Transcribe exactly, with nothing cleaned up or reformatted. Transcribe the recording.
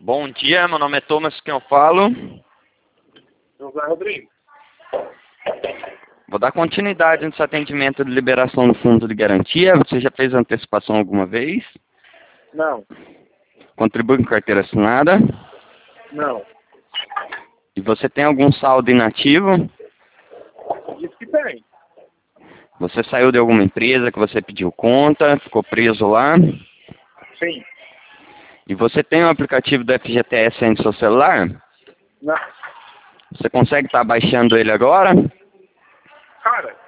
Bom dia, meu nome é Thomas, quem eu falo? José Rodrigues. Vou dar continuidade nesse atendimento de liberação do fundo de garantia. Você já fez antecipação alguma vez? Não. Contribui com carteira assinada? Não. E você tem algum saldo inativo? Diz que tem. Você saiu de alguma empresa que você pediu conta, ficou preso lá? Sim. E você tem o aplicativo do F G T S aí no seu celular? Não. Você consegue estar baixando ele agora? Cara,